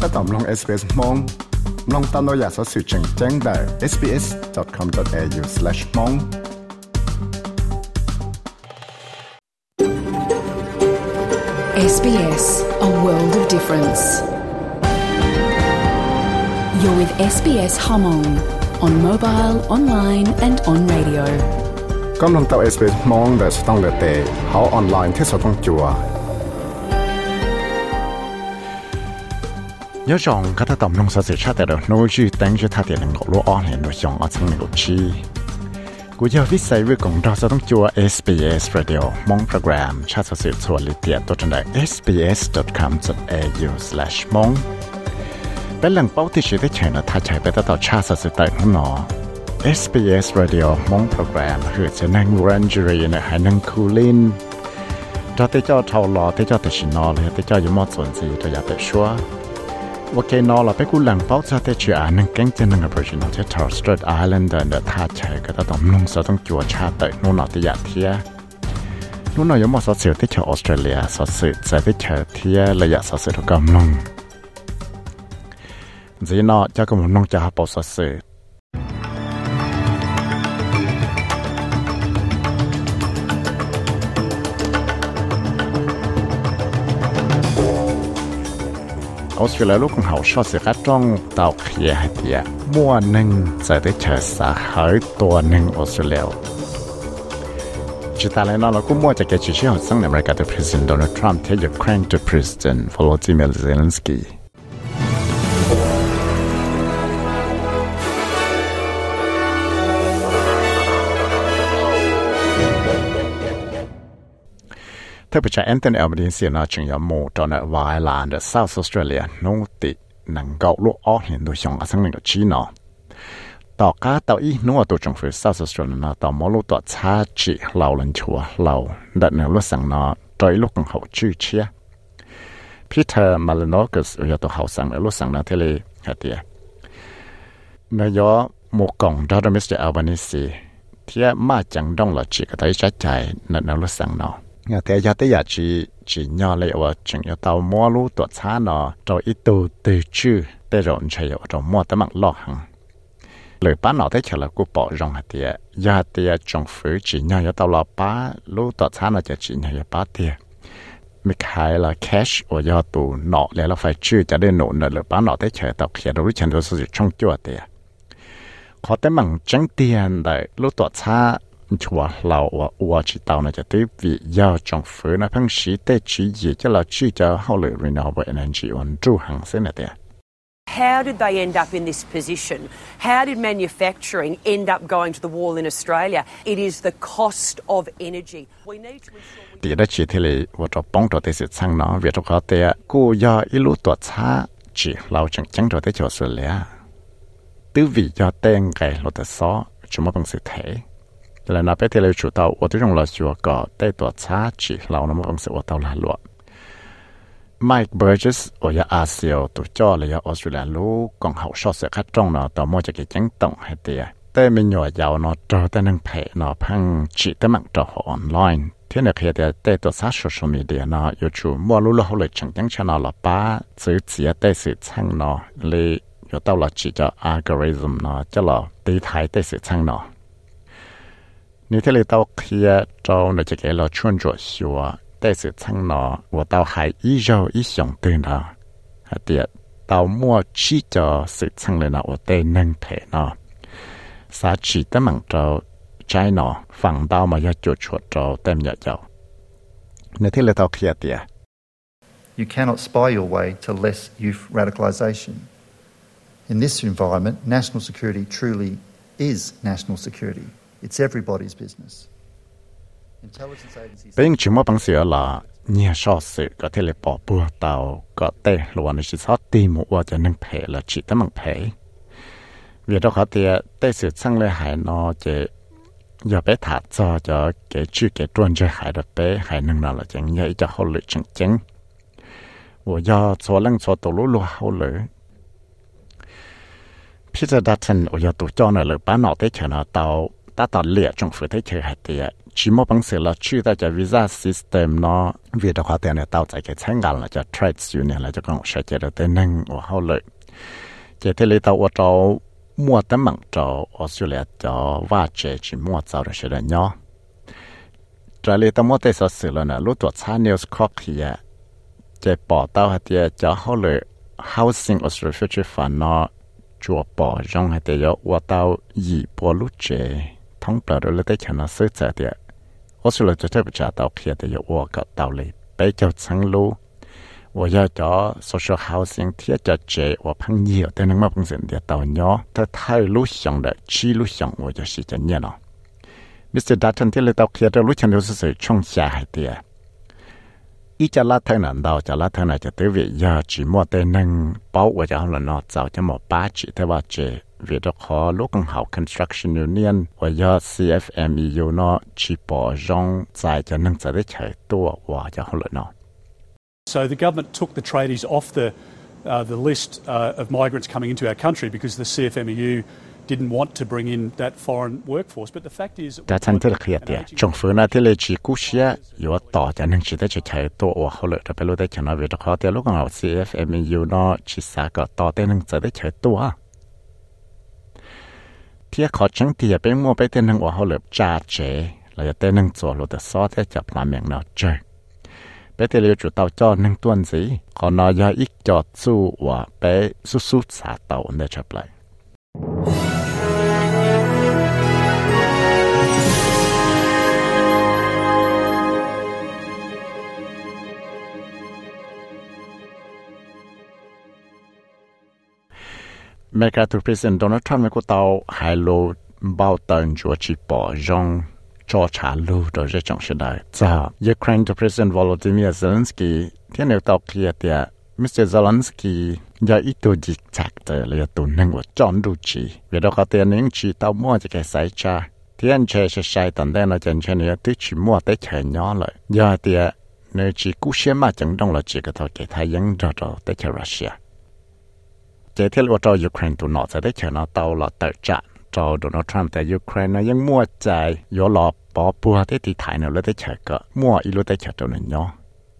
ก็ตอมลง SBS มองลองตามเราอยากสอสื่อแจ้งได้ sbs.com.au/mong SBS, a world of difference. You're with SBS Hmong on mobile, online and on radio. กำลังตาม SBS มองแต่ต้องเลือกแต่เขาออนไลน์ที่สต้องจัว有种跟他当弄啥子差的了，我去等着他的能够落安联的上啊层能够去。กูจะวิสัยวิกงเราจะต้องจัว SBS Radio มองโปรแกรมชาติสื่อส่วนลิเดียตัวจันได้ sbs.com.au/mong เป็นแหล่งเป้าที่ชื่อได้เชิญนะถ้าใช้ไปต่อชาติสื่อแต่หัวหนอ SBS Radio มองโปรแกรมคือจะนั่งรันจูรีนะให้นั่งคูลินเราได้เจ้าเท่าหล่อได้เจ้าแต่ชินอเลยได้เจ้าอยู่มอดส่วนสีตัวอยากแต่ชัวว่าแกนอเราไปกูหลังเป้าจะได้เชื่อนั่งแก๊งจะนั่งกับโปรชินอที่ทอร์สเตรทไอแลนด์เดินเดินท่าใช้ก็ต้องลงสต้องจัวชาตินู่นเอาที่อยากเที่ยนู่นเอาอยู่มอดสอดเสียวที่เชื่อออสเตรเลียสอดสื่อจะที่เชื่อเที่ยระยะสอดสื่อทุกกำลังจีนอจะกำลังลงจะหาปอสอดสื่อออสเตรเลียลูกของเขาชอบสิครับจ้องเต่าเขียให้เดียมั่วหนึ่งจะได้เจอสาหายตัวหนึ่งออสเตรเลียจุดท้ายแล้วเราก็มั่วจะเกิดชื่อของสังในอเมริกาตัวประธานาธิบดีโดนัลด์ทรัมป์ที่ยูเครนตัวประธานาธิบดีโวโลดิเมียร์เซเลนสกีถ้าไปใช้แอนโทนี อัลบานีซีนะจึงยอมโมตอนในไวร์แลนด์เซาท์ออสเตรเลียนู้ตินังเกาลูกอ้อเห็นโดยช่องอาศัยหนึ่งกับจีนต่อการต่ออีนู้ตัวจงฟื้นเซาท์ออสเตรเลียต่อมอลูตัวชาจีเราลันชัวเราดัดเนื้อลูกสังนอโดยลูกของเขาชื่อเชียพีเตอร์มาเลนอกัสอยากตัวเขาสั่งลูกสังนอเทเลฮัตเตียนายกหมู่กองดอร์มิสเตอร์อัลบานีซีที่มาจังดงหลักจีก็ได้ใช้ใจนั่นลูกสังนอแต่ยาแต่ยาจีย่อเลยว่าจึง要到มัวรู้ตัวช้าเนาะเราอีตัวตื่นชื่อแต่เราใช้เรามัวแต่มักหลอกหังเลยป้าหนอได้เฉลยกูบอกรงหัดเดียยาเดียจงฝืนจีย่อ要到เราป้ารู้ตัวช้าเนาะจะจีย่อป้าเดียไม่ขายละแคชว่ายาตัวหนอแล้วเราไฟชื่อจะได้หนุนเลยป้าหนอได้เฉลยต่อเขียนรู้ฉันรู้สึกช่องจั่วเดียขอแต่มังจังเตียนได้รู้ตัวช้าชัวเราว่าจิตเอาเนี่ยจะได้วิยาจงฝืนนะพังสีแต่จีเย่จะเราชื่อจะเขาเลย renewable energy วันจู่หังเส้นเนี่ย How did they end up in this position? How did manufacturing end up going to the wall in Australia? It is the cost of energy. We need to ensure. ดีได้ชีที่เลยว่าจะป้องตัวได้สิช่างเนาะเวียดเขาแต่กูยาอีรู้ตัวช้าจีเราจังตัวได้จอดสุดแล้วตื้อวิยาเต้งไก่เราแต่ซ้อจุ่มบังสิเทแล้วนับไปที่เราจุดเอาว่าที่ตรงเราชัวก็ได้ตัวช้าจีเรานำมาบังสิว่าเท่าละล้วนไมค์เบอร์จิสว่ายาอาเซียตัวจ่อเลยยาออสเตรเลียลูกกองเขาชอบเสียคัดตรงเนาะต่อมาจะเกี่ยงตรงให้เดียแต่ไม่หน่วยยาวเนาะจอแต่นั่งเพะเนาะพังจีแต่มักจอออนไลน์ที่ในเขียนแต่ตัวโซเชียลมีเดียเนาะอยู่ชูมัวรู้แล้วเขาเลยจังชนะละป้าซื้อเสียแต่สื่อช่างเนาะเลยอยู่เต้าละจีจะอัลกอริทึมเนาะจะละตีไทยแต่สื่อช่างเนาะนี่ที่เราต้องเคลียร์เจ้าในจะเกี่ยวกับชวนจวดชัวแต่สื่อช่างเนาะว่าต้องให้อีเจ้าอีสองตื่นเนาะเดี๋ยวต้องมั่วชี้เจ้าสื่อช่างเลยเนาะว่าแต่นั่งเพะเนาะสาจีแต่มังเจ้าใจเนาะฟังดาวมาอยากจวดชวดเจ้าเต็มอยากเจ้าในที่เราต้องเคลียร์เดีย You cannot spy your way to less youth radicalisation. In this environment, national security truly is national security.It's everybody's business. Intelligence agencies. เป็นจุดมั่วบังเสียละเนี่ยชอบสื่อก็ที่เลยปอปัวเตาก็เตะล้วนในชีวิตตีหมู่ว่าจะนั่งเพลละจิตตั้งมังเพลเวียดเขาเตะเตะสื่อช่างเลยหายนอจะอย่าไปถาจอจะเกชื่อเกตวนจะหายดไปหายนั่งนอนละจังยังจะเขาเลยจังว่าอย่าชัวเรื่องชัวตัวรู้เขาเลยพี่จะดัดทันว่าอย่าตัวจอหน่อยเลยป้าหนอเตะเฉยนะเตาตาตอนเลี้ยจงฝืนได้เฉยหายเตีย chỉ một bằng sự là chưa ta cho visa system nó vì đó có tiền để tạo ra cái sáng ngàn là cho trades union là cho con sẽ chế được tên nâng và hậu lợi chế thế lý tàu ở chỗ mua tấm bằng chỗ Australia cho va chế chỉ mua tàu được sẽ được nhỏ trả lý tàu mua tới sở sự là lúc tuổi cha news cock here chế bỏ tàu hay chế cho hậu lợi housing Australia future fund nó chùa bỏ trong hay chế cho qua tàu gì bỏ lúc chế thông bờ rồi lấy tới cho nó sửa chạy địa Australia cho thấy trả tàu kia để vào cái tàu này bây giờ sáng lu và giờ cho social housing thiết cho chế và phăng nhiều để nâng mà phăng diện địa tàu nhỏ thay thay lúc xong để chi lúc xong và cho sự chân nhẹ nó Mr. Dutton thì lấy tàu kia để lúc chân đều sự trong xa hay địa ít cho lá thay nạn đào cho lá thay này cho tới việc giờ chỉ mua tên nâng bảo và cho là nó tạo cho một ba chỉ theo ba chế vì đó khó lúc còn học construction union và do CFMEU nó chỉ bỏ rong dài cho nâng giải chạy tua và cho họ lợi nó. So the government took the tradies off the list of migrants coming into our country because the CFMEU didn't want to bring in that foreign workforce. But the fact is, đã thành thế là khi đấy, trong phương này thì lấy chỉ cú xia, yếu tỏ cho nâng chỉ để chạy tua và họ lợi cho bên lúc đấy cho nó vì đó khó thì lúc còn học CFMEU nó chỉ xả cái tỏ tên nâng giải để chạy tua. Thì khó chẳng thì bên mua bên tên nâng của họ lập trả chế là tên nâng做了的所在就làm miệng nào chơi bên tên liệu chủ tàu cho nâng tuần gì còn nó do ít cho chú và bé su xả tàu để chấp lại America to President Donald Trump của tàu hai lô bao tần chúa chỉ bỏ rong cho trả lưu đối với trong sự đại. Giờ Ukraine to President Volodymyr Zelensky thiên nếu tàu kia thì Mr. Zelensky do ít tu dịch chắc tới là tu nâng của chọn đủ chỉ vì đó có tiền những chỉ tàu mua cho cái sai cha thiên chế sẽ sai tận đây nó chân chân này tới chỉ mua tới chơi nhỏ lại giờ thì nếu chỉ cú xem mà chẳng đông là chỉ cái thôi cái thái dân rồi tới chơi Russia chế thiết của cho Ukraine tụi nó sẽได้เชิญเอาtàu là tự trả cho Donald Trump tại Ukraine nó ยัง mua chạy yếu lọ bỏ bùa thế thì thái nào lấy tới chơi cả mua ít lấy tới chơi cho nó nhỏ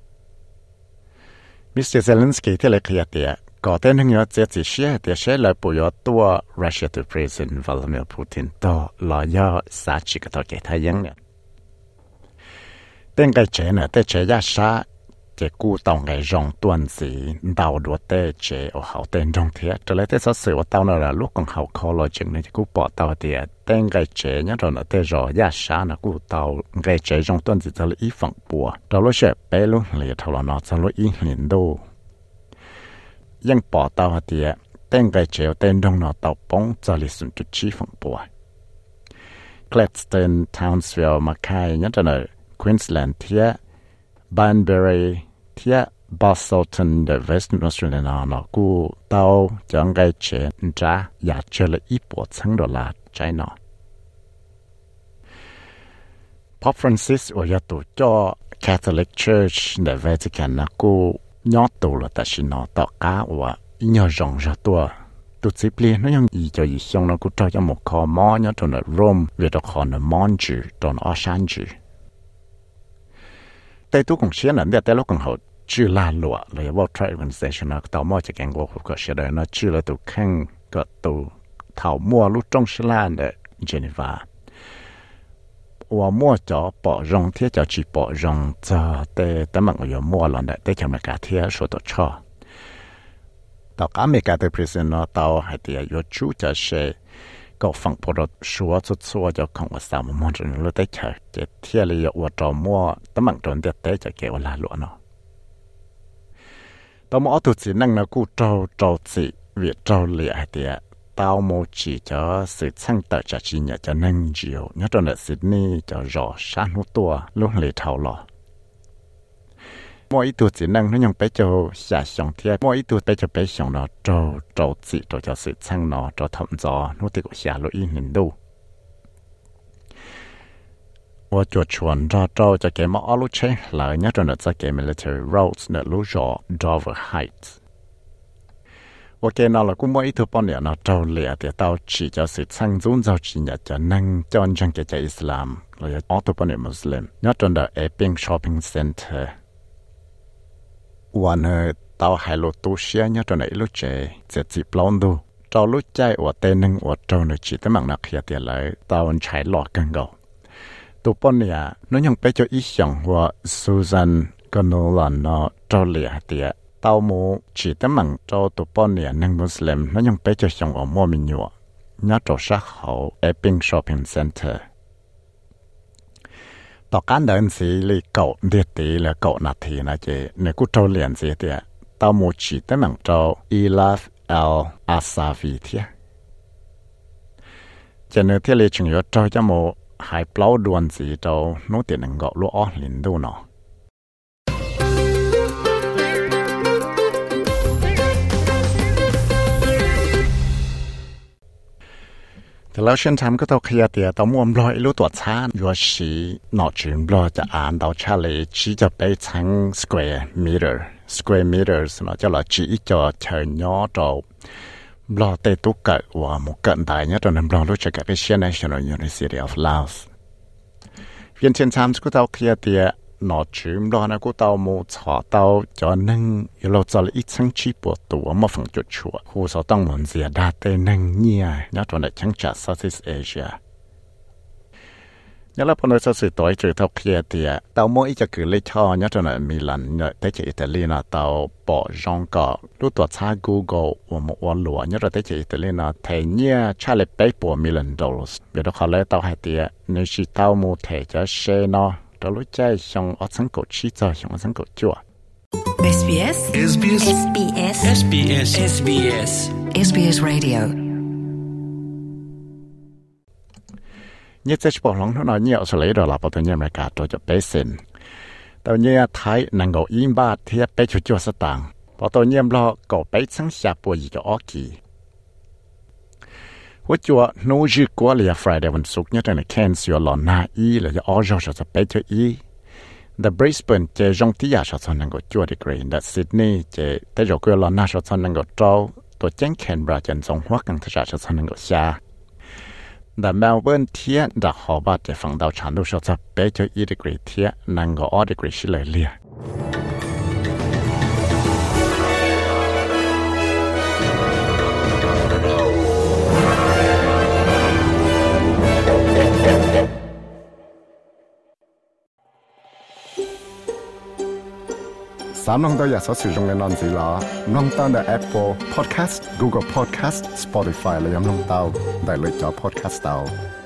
Mr. Zelensky thì lại kia thì có tên hình như chỉ sẽ lại bùa yếu tua Russia to President Vladimir Putin to là do xã chỉ cái thôi cái thái dân này tên cái chế này tên chế giá xã chế cú tàu ngày rong tuần gì tàu đua tê chế ở hậu tên trong thế trở lại tê sự của tàu là lúc còn hậu khó lo chừng này cú bỏ tàu thì tên cái chế nhá rồi là tê rồi giá xa là cú tàu cái chế rong tuần gì cho là ít phần bùa đó lúc sẽ bé luôn liền thầu là nó cho lúc ít liền đô ยังbỏ tàu thì tên cái chế tên trong nó tàu bóng cho lịch sử chút chi phần bùa Gladstone Townsville Mackay nhá rồi Queensland thế Banbury thế Busselton de Western Australia nó cú tàu chẳng cái chế trả giá chơi là ít bộ $1,000 trái nó Pope Francis ở nhà tổ cho Catholic Church de Vatican nó cú nhớ tổ là tại sao nó tạo cá và nhớ rộng ra tua tụi xí pli nóยังý cho ý xong nó cú cho một kho mỏ nhớ trong là Rome về đó kho nó món chữ trong nó san chữแต่ทุกของเชียนนั้นแต่ลูกของเขาชื่อลาลัวเลยว่า Trade Organization นะต่อมาจากแกงวัวก็เชื่อได้นะชื่อแล้วตัวแข่งก็ตัวเท่ามั่วลูกจงชิลานเดเจนีวาว่ามั่วจ่อปอรงเทียจ่อจีปอรงจะแต่มันก็อยู่มั่วหล่อนเดแต่อเมริกาเทียส่วนตัวชอต่ออเมริกาตัว President นะต่อให้เดียอยู่ชูจะเชก็ฟังพอเราชัวร์จะของว่าสามมอนจนเราได้เฉยจะเที่ยวเลยว่าจอมั่วตั้งมันจนเด็ดได้จะเกี่ยวลาหลวงเนาะตอนมั่วตัวจีนั่งนะกูโจจีเวียโจเหลี่ยเดียตาวโมจีจะสื่อช่างแต่จะจีเนี่ยจะนั่งเจียวเนี่ยตอนเด็กซิดนีย์จะรอชาหัวตัวลุกเลยเท่าหล่อmỗi tuổi chỉ năng nó nhung bé cho xả sòng thiệt mỗi tuổi bé cho bé sòng nó trâu chỉ cho sự sang nó cho thẩm gió nó thì cũng xả lối nhìn đâu 我就全照就给嘛阿路车来，人家真的在给 military roads 的路上 Dover Heights。 ok nó là cũng mỗi thứ bọn này nó trâu lẹ thì tao chỉ cho sự sang dũng giao chỉ nhận cho năng cho anh chẳng cái Islam là ở thứ bọn này Muslim nhớ trong đó Epping Shopping Centerวันtao hai lô tu xe nhớ trong này lúc trẻ sẽ chỉ plon du trâu lúc chạy ở tên nâng ở trâu này chỉ tới mạng nạc hiện tiền lại tao anh chạy lọt càng gầu tụ bọn này nó nhung bé cho ý想và Susan Connolly nó trâu lẹ tiền tao mua chỉ tới mạng trâu tụ bọn này nâng Muslim nó nhung bé cho想ở mua mình nhọ nhớ trâu sát hậu Epping Shopping Centerต่อการเดินสีเลยเก่าเดียตีเลยเก่านาทีนะเจในกูโจเลียนสีเดียตามูชีแต่หมังโจอีลาฟเอลอาซาฟีเทียจะเนื้อที่เลยจึงยศโจจะโมหายเปล่าดวนสีโจนู้เตียนหนึ่งเกาะลูกอ้อลินดูเนาะแต่แล้วเช่นทำก็ต้องเคลียร์เตียต้องมัวบลอยรู้ตัวช้าอยู่สีหนอจืนบลอยจะอ่านดาวชาเลชี้จะไปทั้ง square meters เนาะจะเราชี้จะเชิญย่อตัวบลอยเตตุกเกิดว่าหมู่เกิดได้เนี่ยตอนนั้นบลอยรู้จักกับเชียน National University of Laos เพียงเช่นทำก็ต้องเคลียร์เตียหนอจืนบลอยนะก็ต้องมูชอต้องจะนึ่งอยู่เราจะอีกชั้งชีปวดตัวมาฝังจุดชัวคู่สต้องเหมือนเสียดาเตนึ่งเนี่ยเนี่ยตอนนั้นชั้งจาก Southeast Asia nhớ là phần nơi sự tối trừ thao kia thì tàu mỗi cho cứ lấy cho nhớ cho nó Milan nhớ tới chỉ Italy là tàu bỏ rong cỏ lúc tuột xa Google và mộtวันlúa nhớ là tới chỉ Italy là thầy nhớ trả lại bảy bộ million dollars bây giờ họ lấy tàu hai tiền nếu chỉ tàu mua thẻ cho xe nó đó lúc chạy xong ở sân cổ chi cho xong ở sân cổ chùa SBS SBS SBS SBS SBS SBS Radio nhất sẽ bỏ lỏng nó nhiều xử lý rồi là bảo tồn nhà Mỹ cả cho bé xin tàu nhà Thái năng够yên ba thì bé cho cho sát tàng bảo tồn nhà lo có bé sáng xa bùa gì cho óc kỳ hỗ trợ nô dư quá là Friday วันศุกร์nhất là Cairns yo lo na y là cho cho cho bé cho y the Brisbane chế trong tí giả cho năng够chua degree that Sydney chế tới rồi cái lo na cho năng够trâuตัวเจ้ง Canberra จันทร์หัวกังทศcho năng够xaแต่Melbourne เทียจากหอบาดจะฝั่งดาวฉันดูชอบจะเป๊ะจะอีดีกรีเทียนั่งก็ออดีกรีชิเลยเลียสามน้องตัวอยากสอดสื่อตรงในนอนสีล้อน้องตั้งแต่ Apple Podcast Google Podcast Spotify และยังน้องเต้าได้เลยจอ Podcast เต้า